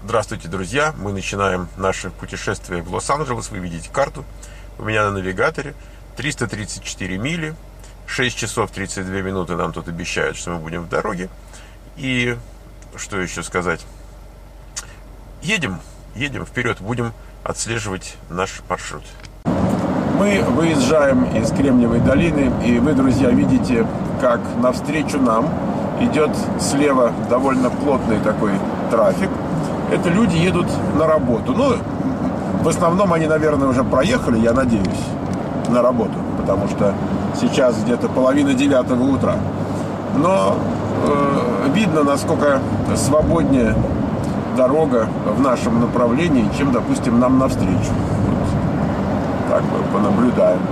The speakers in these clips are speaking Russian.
Здравствуйте, друзья! Мы начинаем наше путешествие в Лос-Анджелес. Вы видите карту. У меня на навигаторе 334 мили, 6 часов 32 минуты нам тут обещают, что мы будем в дороге. И что еще сказать? Едем вперед, будем отслеживать наш маршрут. Мы выезжаем из Кремниевой долины, и вы, друзья, видите, как навстречу нам идет слева довольно плотный такой трафик. Это люди едут на работу. Ну, в основном они, наверное, уже проехали, я надеюсь, на работу, потому что сейчас где-то 8:30 утра. Но видно, насколько свободнее дорога в нашем направлении, чем, допустим, нам навстречу. Вот. Так мы понаблюдаем.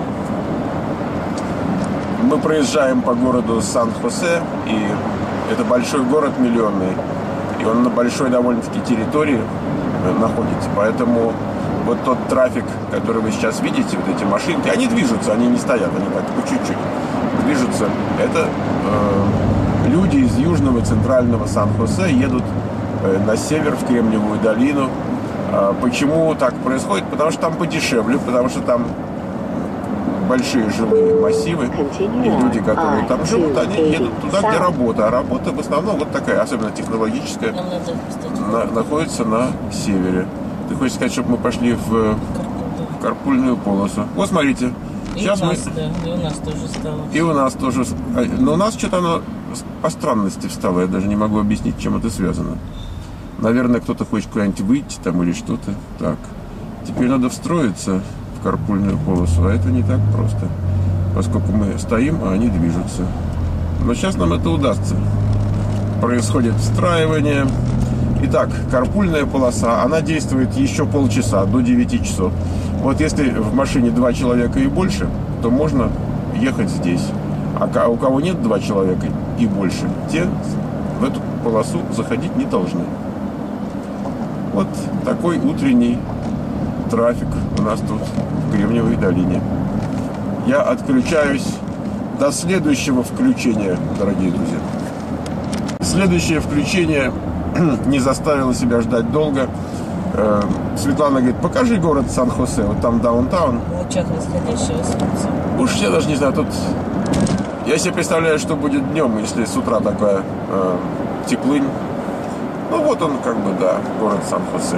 Мы проезжаем по городу Сан-Хосе, и это большой город миллионный, и он на большой довольно-таки территории находится, поэтому вот тот трафик, который вы сейчас видите, вот эти машинки, они движутся, они не стоят, они так по чуть-чуть движутся. Это люди из южного центрального Сан-Хосе едут на север, в Кремниевую долину. Почему так происходит? Потому что там подешевле, потому что там большие жилые массивы, и люди, которые там живут, они едут туда, где работа. А работа в основном вот такая, особенно технологическая, находится на севере. Ты хочешь сказать, чтобы мы пошли в карпульную полосу? Вот смотрите. Сейчас мы... И у нас тоже стало. И у нас тоже. Но у нас что-то оно по странности встало. Я даже не могу объяснить, чем это связано. Наверное, кто-то хочет куда-нибудь выйти там или что-то. Так. Теперь надо встроиться в карпульную полосу, а это не так просто, поскольку мы стоим, а они движутся. Но сейчас нам это удастся. Происходит встраивание. Итак, карпульная полоса, она действует еще полчаса, до 9 часов. Вот если в машине 2 человека и больше, то можно ехать здесь. А у кого нет 2 человека и больше, те в эту полосу заходить не должны. Вот такой утренний трафик у нас тут в Кремниевой долине. Я отключаюсь до следующего включения, дорогие друзья. Следующее включение не заставило себя ждать долго. Светлана говорит, покажи город Сан-Хосе, вот там даунтаун. В лучах восходящего солнца. Уж я даже не знаю, тут... Я себе представляю, что будет днем, если с утра такая теплынь. Ну вот он, как бы, да, город Сан-Хосе.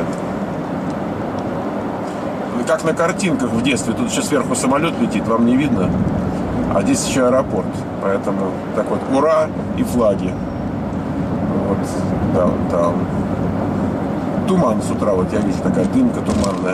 Как на картинках в детстве. Тут еще сверху самолет летит, вам не видно. А здесь еще аэропорт. Поэтому так вот, ура и флаги. Вот, даунтаун. Туман с утра, вот я вижу, такая дымка туманная.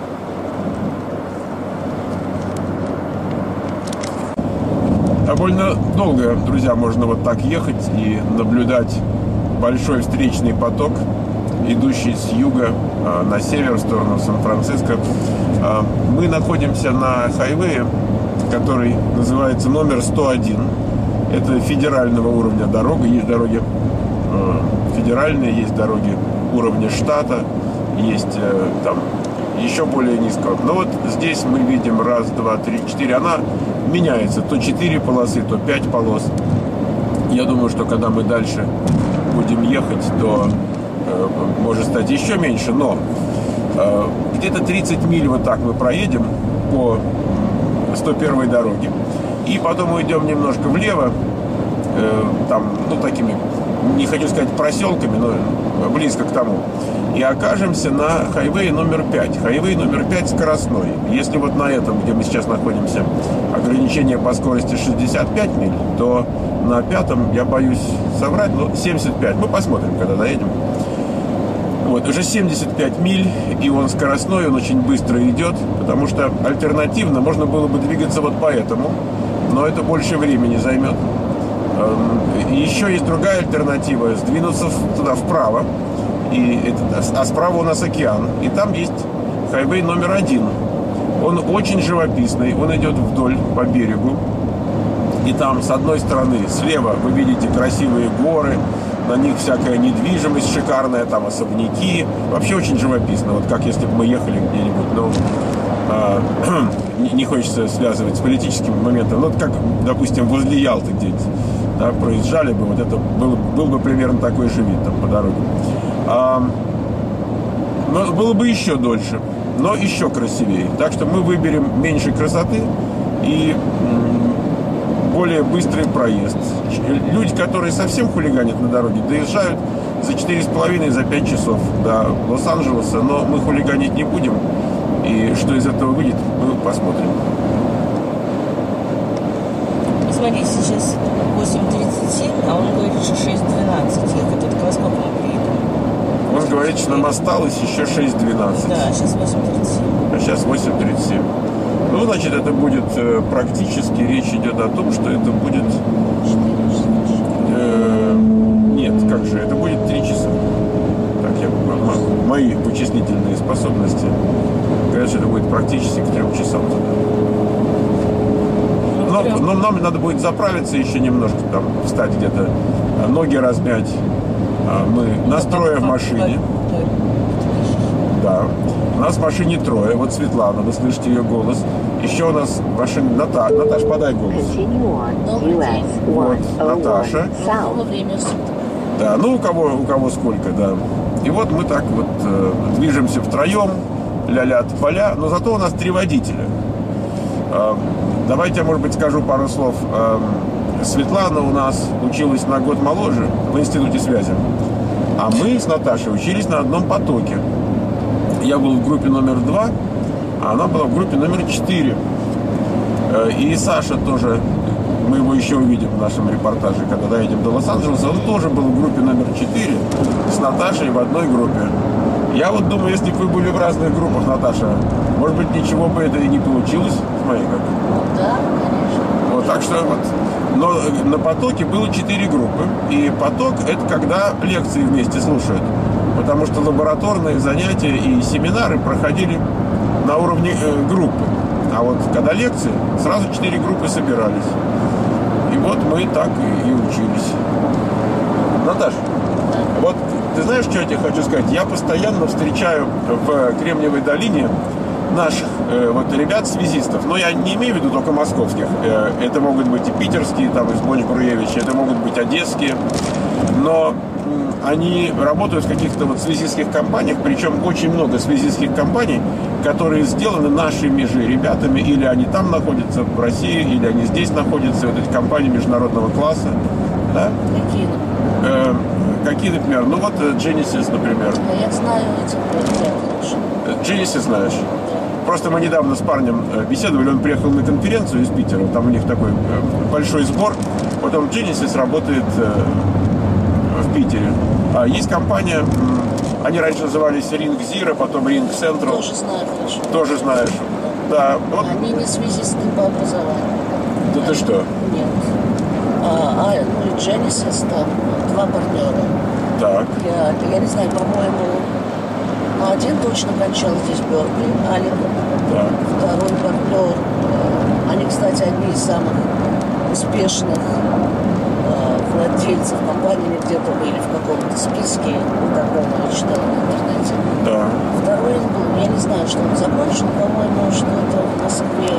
Довольно долго, друзья, можно вот так ехать и наблюдать большой встречный поток, идущий с юга на север, в сторону Сан-Франциско. Мы находимся на хайвее, который называется номер 101. Это федерального уровня дорога. Есть дороги федеральные, есть дороги уровня штата, есть там еще более низкого. Но вот здесь мы видим 1, 2, 3, 4. Она меняется. То 4 полосы, то 5 полос. Я думаю, что когда мы дальше будем ехать, то может стать еще меньше, но где-то 30 миль вот так мы проедем по 101-й дороге. И потом уйдем немножко влево, там, ну, такими, не хочу сказать проселками, но близко к тому. И окажемся на хайвее номер 5. Хайвей номер 5 скоростной. Если вот на этом, где мы сейчас находимся, ограничение по скорости 65 миль, то на 5-м, я боюсь соврать, но 75. Мы посмотрим, когда доедем. Вот, уже 75 миль, и он скоростной, он очень быстро идет, потому что альтернативно можно было бы двигаться вот по этому, но это больше времени займет. Еще есть другая альтернатива, сдвинуться туда вправо, а справа у нас океан, и там есть хайвей номер 1. Он очень живописный, он идет вдоль по берегу, и там с одной стороны слева вы видите красивые горы, на них всякая недвижимость шикарная, там особняки. Вообще очень живописно. Вот как если бы мы ехали где-нибудь, но не хочется связывать с политическим моментом. Ну, вот как, допустим, возле Ялты где-нибудь, да, проезжали бы, вот это был бы примерно такой же вид там по дороге. Но было бы еще дольше, но еще красивее. Так что мы выберем меньше красоты и более быстрый проезд. Люди, которые совсем хулиганят на дороге, доезжают за 4,5, за 5 часов до Лос-Анджелеса, но мы хулиганить не будем. И что из этого выйдет, мы посмотрим. Смотрите, сейчас 8:37, а он говорит, что 6:12. Ехать это во сколько мы приедем? Он говорит, что нам осталось еще 6:12. Да, сейчас 8:37. А сейчас 8:37. Ну, значит, это будет практически, речь идет о том, что это будет... Нет, как же, это будет 3 часа. Так, мои вычислительные способности говорят, что это будет практически к 3 часам. Но нам надо будет заправиться еще немножко, там, встать где-то, ноги размять. Мы настроя в машине. Да. У нас в машине трое. Вот Светлана, вы слышите ее голос. Еще у нас в машине Наташ, подай голос. Вот, Наташа. Да, ну у кого сколько, да. И вот мы так вот движемся втроем, ля-ля поля, но зато у нас 3 водителя. Давайте я, может быть, скажу пару слов. Светлана у нас училась на год моложе в институте связи, а мы с Наташей учились на одном потоке. Я был в группе номер 2, а она была в группе номер 4. И Саша тоже, мы его еще увидим в нашем репортаже, когда доедем до Лос-Анджелеса, он тоже был в группе номер 4 с Наташей в одной группе. Я вот думаю, если бы вы были в разных группах, Наташа, может быть, ничего бы это и не получилось с моей как. Да, конечно. Вот, так что вот. Но на потоке было 4 группы. И поток – это когда лекции вместе слушают. Потому что лабораторные занятия и семинары проходили на уровне группы. А вот когда лекции, сразу 4 группы собирались. И вот мы так и учились. Наташа, вот ты знаешь, что я тебе хочу сказать? Я постоянно встречаю в Кремниевой долине наших вот ребят-связистов, но я не имею в виду только московских, это могут быть и питерские, там, из Бонч-Бруевича, это могут быть одесские, но они работают в каких-то вот связистских компаниях, причем очень много связистских компаний, которые сделаны нашими же ребятами, или они там находятся, в России, или они здесь находятся, вот эти компании международного класса, да? Какие? Какие, например? Ну вот Genesis, например. Я знаю этих ребят хорошо. Genesis знаешь? Просто мы недавно с парнем беседовали, он приехал на конференцию из Питера, там у них такой большой сбор, потом Genesis работает в Питере. А есть компания, они раньше назывались Ring Zero, потом Ring Central. Тоже знаю хорошо. Тоже знаешь. Да, вот. Они не связисты по образованию. Да ты что? Нет. Ну и Genesis, там 2 партнера. Так. Я не знаю, по-моему, один точно кончал здесь в Беркли, Алик. Так. Второй партнер. Они, кстати, одни из самых успешных владельцев компании, где-то были в каком-то списке, таком я читала в интернете. Да. Второй был, я не знаю, что он закончил, по-моему, что-то в Москве,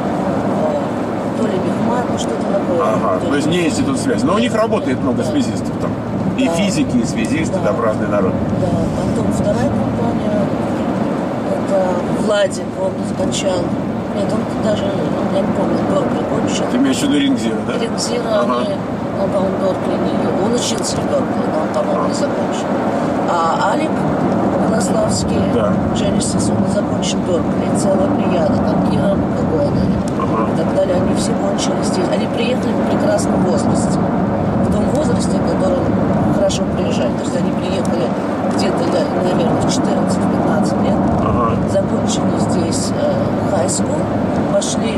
то ли Мехмат, что-то такое. Ага, то есть не институт связи. Но у них работает много связистов там. И физики, и связисты, там разный народ. Да, потом вторая компания, это Владик, он скончал. Нет, он даже, я не помню, Беркли кончил. Ты имеешь в виду Ring Zero, да? Ring Zero, он, по-моему, Беркли не... Он учился в Беркли, но он, по-моему, не закончил. А Алик Краславский, Genesis, он не закончил Беркли. Целая плеяда, там Кира Гагона и так далее. Они все кончили здесь. Они приехали в прекрасном возрасте. В том возрасте, в котором хорошо приезжать. То есть они приехали где-то, наверное, в 14-15 лет, закончили здесь high school, пошли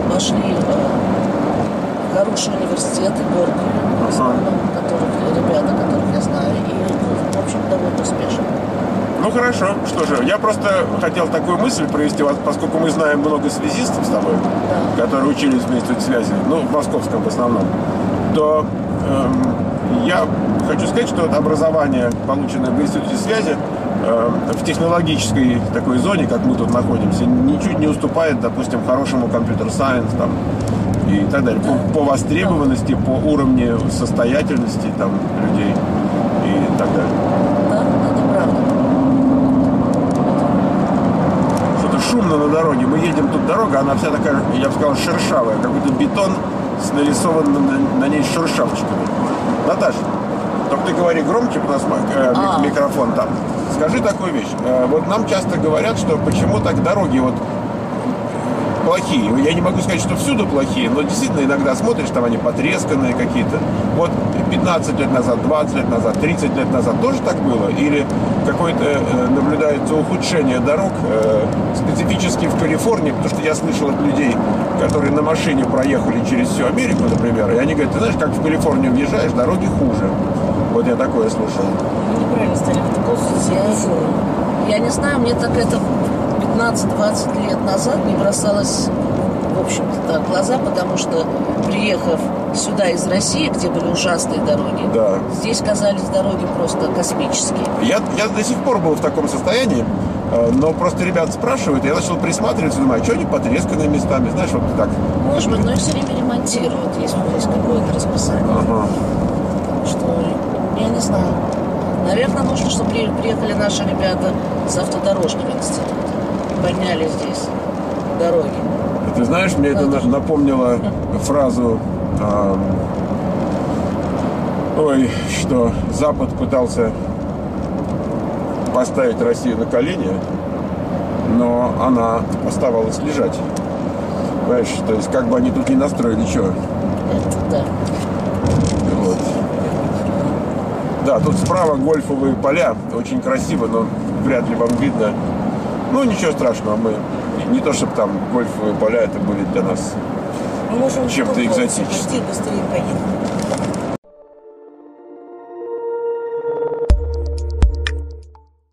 в хорошие университеты, Беркли, в основном, ребята, которых я знаю, и, в общем, довольно успешно. Ну хорошо, что же, я просто хотел такую мысль провести, поскольку мы знаем много связистов с тобой, которые учились в институте связи, ну, в московском в основном, то я хочу сказать, что образование, полученное в институте связи, в технологической такой зоне, как мы тут находимся, ничуть не уступает, допустим, хорошему компьютер-сайенс там, и так далее, по востребованности, по уровню состоятельности там, людей и так далее. Да, это правда. шумно на дороге. Мы едем, тут дорога, она вся такая, я бы сказал, шершавая, как будто бетон с нарисованным на ней шершавчиками. Наташа, только ты говори громче, у нас микрофон там. Скажи такую вещь. Вот нам часто говорят, что почему так дороги вот плохие. Я не могу сказать, что всюду плохие, но действительно иногда смотришь, там они потресканные какие-то. Вот 15 лет назад, 20 лет назад, 30 лет назад тоже так было? Или какое-то наблюдается ухудшение дорог, специфически в Калифорнии, потому что я слышал от людей, которые на машине проехали через всю Америку, например, и они говорят, ты знаешь, как в Калифорнию въезжаешь, дороги хуже. Вот я такое слышал. Неправильно стали я не знаю, мне так это 15-20 лет назад не бросалось, в общем-то, так, в глаза, потому что, приехав сюда из России, где были ужасные дороги, да, здесь казались дороги просто космические. Я до сих пор был в таком состоянии, но просто ребят спрашивают, я начал присматриваться, думаю, что они потресканные местами, знаешь, вот так. Может быть, но их все время ремонтируют, если есть какое-то расписание. Ага. Что, я не знаю. Наверное, нужно, чтобы приехали наши ребята с автодорожного института. Подняли здесь дороги. Ты знаешь, мне это напомнило фразу, что Запад пытался поставить Россию на колени, но она оставалась лежать. Понимаешь, то есть как бы они тут ни настроили, что? Это да. Вот. Да, тут справа гольфовые поля, очень красиво, но вряд ли вам видно. Ну, ничего страшного, мы не то, чтобы там гольфовые поля, это были для нас чем-то экзотическим. Быстрее поедем.